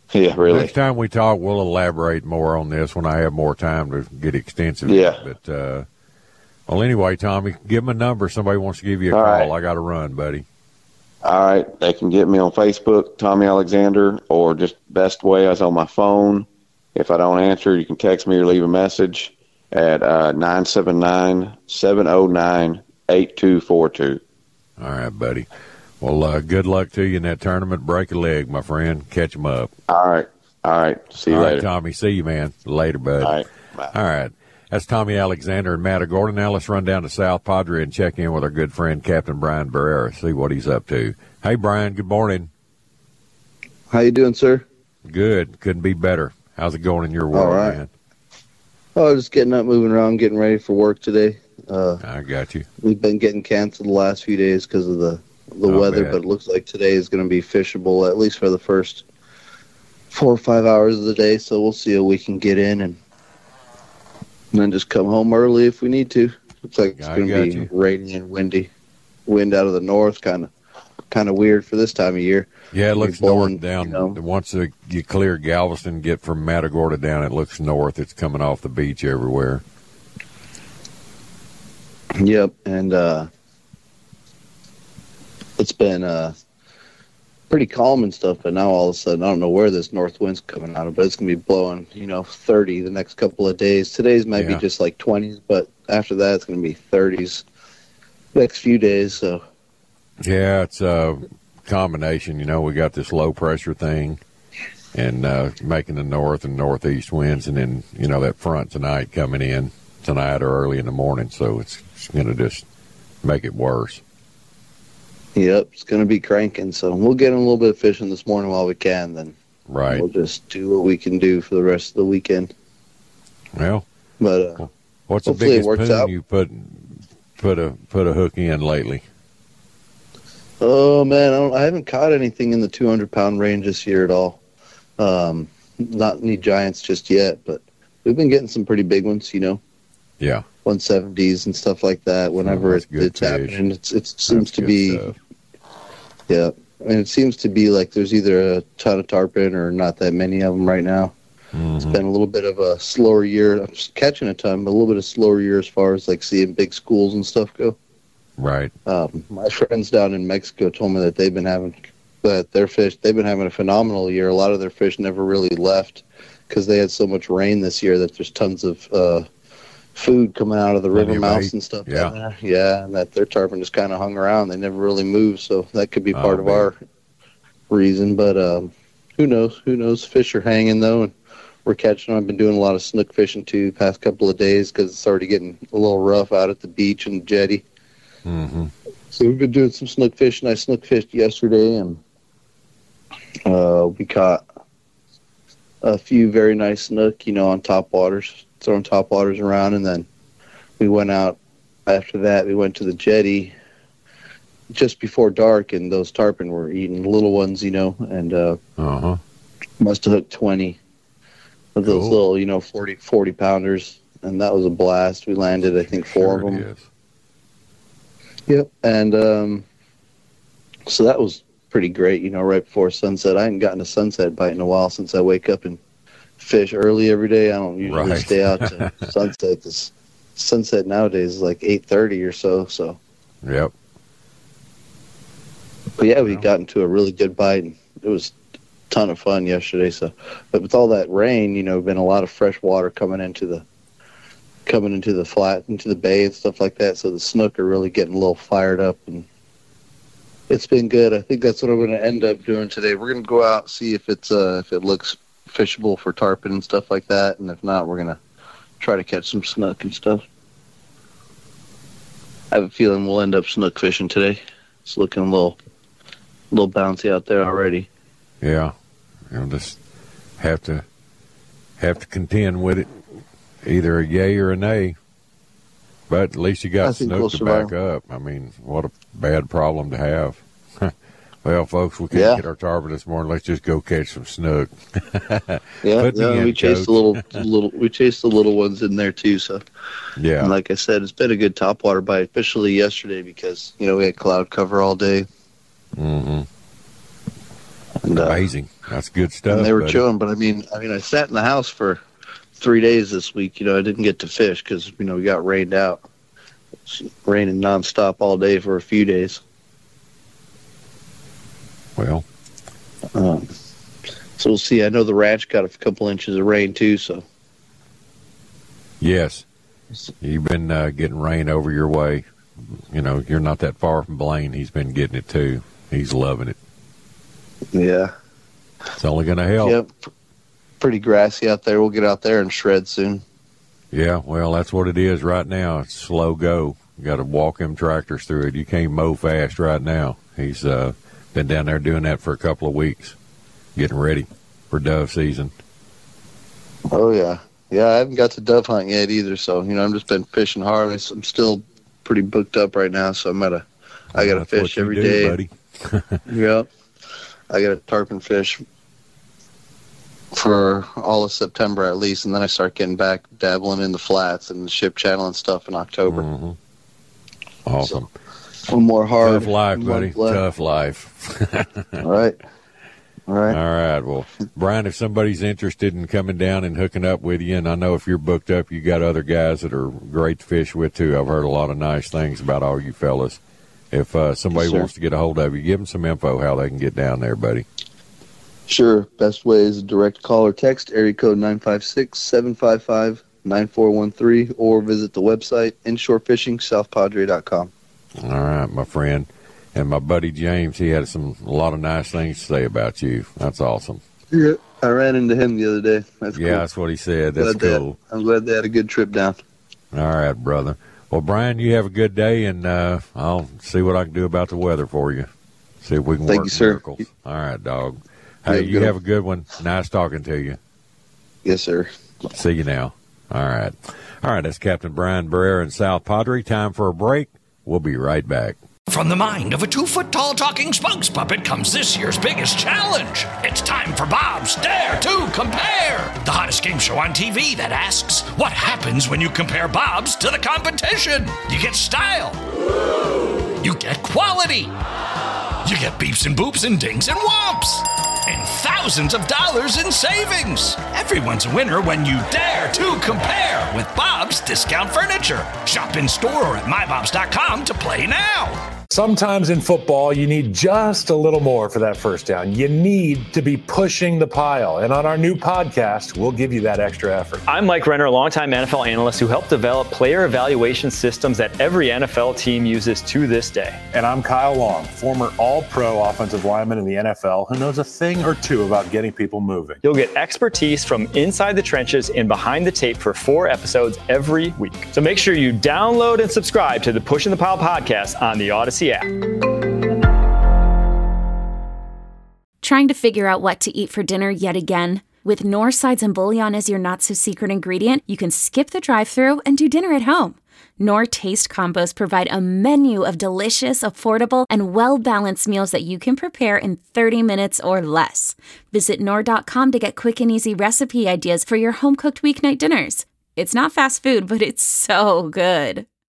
Yeah, really. Next time we talk, we'll elaborate more on this when I have more time to get extensive. Yeah. But, uh, well, anyway, Tommy, give them a number. Somebody wants to give you a All call. right. I got to run, buddy. All right. They can get me on Facebook, Tommy Alexander, or just best way is on my phone. If I don't answer, you can text me or leave a message at uh, nine seven nine, seven zero nine, eight two four two. All right, buddy. Well, uh, good luck to you in that tournament. Break a leg, my friend. Catch them up. All right. All right. See you All later. right, Tommy. See you, man. Later, bud. All right. Bye. All right. That's Tommy Alexander and Matt Gordon. Now let's run down to South Padre and check in with our good friend, Captain Brian Barrera, see what he's up to. Hey, Brian, good morning. How you doing, sir? Good. Couldn't be better. How's it going in your world, All right. man? Oh, just getting up, moving around, getting ready for work today. Uh, I got you. We've been getting canceled the last few days because of the, the Oh, weather, bad. but it looks like today is going to be fishable, at least for the first four or five hours of the day, so we'll see how we can get in and, and then just come home early if we need to. Looks like it's I going got to be you. rainy and windy. Wind out of the north, kind of kind of weird for this time of year. Yeah, it Be looks blowing, north down. you know. Once the, you clear Galveston, get from Matagorda down, it looks north. It's coming off the beach everywhere. Yep, and uh, it's been uh, pretty calm and stuff, but now all of a sudden, I don't know where this north wind's coming out of, but it's going to be blowing, you know, thirty the next couple of days. Today's might Yeah. be just like twenties, but after that, it's going to be thirties next few days, so... Yeah, it's a combination. You know, we got this low pressure thing and uh, making the north and northeast winds, and then, you know, that front tonight coming in tonight or early in the morning. So it's, it's going to just make it worse. Yep, it's going to be cranking, so we'll get in a little bit of fishing this morning while we can, then Right. we'll just do what we can do for the rest of the weekend. Well, But uh, what's the hopefully it biggest works poon out. you put put a put a hook in lately? Oh man, I, don't, I haven't caught anything in the two hundred pound range this year at all. Um, not any giants just yet, but we've been getting some pretty big ones, you know, Yeah. one seventies and stuff like that. Whenever that's it, good it's fish. happening, it's, it seems That's to good be, stuff. yeah, and it seems to be like there's either a ton of tarpon or not that many of them right now. It's Mhm. been a little bit of a slower year. I'm just catching a ton, but a little bit of slower year as far as like seeing big schools and stuff go. Right. Um, my friends down in Mexico told me that they've been having that their fish. They've been having a phenomenal year. A lot of their fish never really left because they had so much rain this year that there's tons of uh, food coming out of the Plenty river of mouths bait. and stuff. Yeah. down there. Yeah, and that their tarpon just kind of hung around. They never really moved, so that could be Oh, part of man. our reason. But um, who knows? Who knows? Fish are hanging though, and we're catching them. I've been doing a lot of snook fishing too the past couple of days because it's already getting a little rough out at the beach and jetty. Mm-hmm. So we've been doing some snook fishing. I snook fished yesterday, and uh, we caught a few very nice snook, you know, on top waters, throwing top waters around. And then we went out after that. We went to the jetty just before dark, and those tarpon were eating little ones, you know, and uh, Uh-huh. must have hooked twenty of those Cool. little, you know, forty, forty pounders. And that was a blast. We landed, I think, four Sure of it them. is. Yep, and um, so that was pretty great, you know, right before sunset. I hadn't gotten a sunset bite in a while since I wake up and fish early every day. I don't usually Right. stay out to sunset because sunset nowadays is like eight thirty or so. So, Yep. but yeah, we got into a really good bite, and it was a ton of fun yesterday. So, but with all that rain, you know, been a lot of fresh water coming into the coming into the flat, into the bay and stuff like that. So the snook are really getting a little fired up, and it's been good. I think that's what I'm going to end up doing today. We're going to go out, see if it's uh, if it looks fishable for tarpon and stuff like that, and if not, we're going to try to catch some snook and stuff. I have a feeling we'll end up snook fishing today. It's looking a little, a little bouncy out there already. Yeah. You'll just have to have to contend with it. Either a yay or a nay. But at least you I got think snook we'll to survive. back up. I mean, what a bad problem to have. Well, folks, we can't Yeah. get our tarpon this morning. Let's just go catch some snook. Yeah, Put me yeah, in, we chased Coach. the little, little, we chased the little ones in there too. So, Yeah. and like I said, it's been a good topwater bite, especially yesterday because you know we had cloud cover all day. Mm-hmm. And, uh, Amazing. That's good stuff. And they were buddy. chewing, but I mean, I mean, I sat in the house for three days this week. You know, I didn't get to fish because you know we got rained out. It's raining nonstop all day for a few days. Well, um, so we'll see. I know the ranch got a couple inches of rain too. So yes, you've been uh, getting rain over your way. You know, you're not that far from Blaine. He's been getting it too. He's loving it. Yeah, it's only going to help. Yep, pretty grassy out there. We'll get out there and shred soon. Yeah, well, that's what it is right now. It's slow go. You got to walk them tractors through it. You can't mow fast right now. He's uh, been down there doing that for a couple of weeks, getting ready for dove season. Oh yeah, yeah. I haven't got to dove hunt yet either. So you know, I've just been fishing hard. I'm still pretty booked up right now, so I'm at a. I got to fish every do, day, buddy. Yep. I got to tarpon fish for all of September at least, and then I start getting back dabbling in the flats and the ship channel and stuff in October. Mm-hmm. Awesome. So, one more hard. Tough life, buddy. Left. Tough life. All right. All right. All right. Well, Brian, if somebody's interested in coming down and hooking up with you, and I know if you're booked up, you got other guys that are great to fish with too. I've heard a lot of nice things about all you fellas. If uh, somebody yes, wants to get a hold of you, give them some info how they can get down there, buddy. Sure. Best way is a direct call or text, area code nine five six, seven five five, nine four one three, or visit the website, inshore fishing south padre dot com. All right, my friend. And my buddy James, he had some a lot of nice things to say about you. That's awesome. Yeah. I ran into him the other day. That's yeah, cool. That's what he said. That's glad cool. They, I'm glad they had a good trip down. All right, brother. Well, Brian, you have a good day, and uh, I'll see what I can do about the weather for you. See if we can Thank work you, sir. miracles. All right, dog. Hey, you you have have a good one. Nice talking to you. Yes, sir. See you now. All right. All right, that's Captain Brian Barrera in South Padre. Time for a break. We'll be right back. From the mind of a two-foot-tall talking spokes puppet comes this year's biggest challenge. It's time for Bob's Dare to Compare, the hottest game show on T V that asks, what happens when you compare Bob's to the competition? You get style. You get quality. You get beeps and boops and dings and whomps. And thousands of dollars in savings. Everyone's a winner when you dare to compare with Bob's Discount Furniture. Shop in store or at my bobs dot com to play now. Sometimes in football, you need just a little more for that first down. You need to be pushing the pile. And on our new podcast, we'll give you that extra effort. I'm Mike Renner, a longtime N F L analyst who helped develop player evaluation systems that every N F L team uses to this day. And I'm Kyle Long, former all-pro offensive lineman in the N F L who knows a thing or two about getting people moving. You'll get expertise from inside the trenches and behind the tape for four episodes every week. So make sure you download and subscribe to the Pushing the Pile podcast on the Odyssey app. Trying to figure out what to eat for dinner yet again? With Knorr Sides and Bouillon as your not-so-secret ingredient, you can skip the drive-thru and do dinner at home. Knorr Taste Combos provide a menu of delicious, affordable, and well-balanced meals that you can prepare in thirty minutes or less. Visit Knorr dot com to get quick and easy recipe ideas for your home-cooked weeknight dinners. It's not fast food, but it's so good.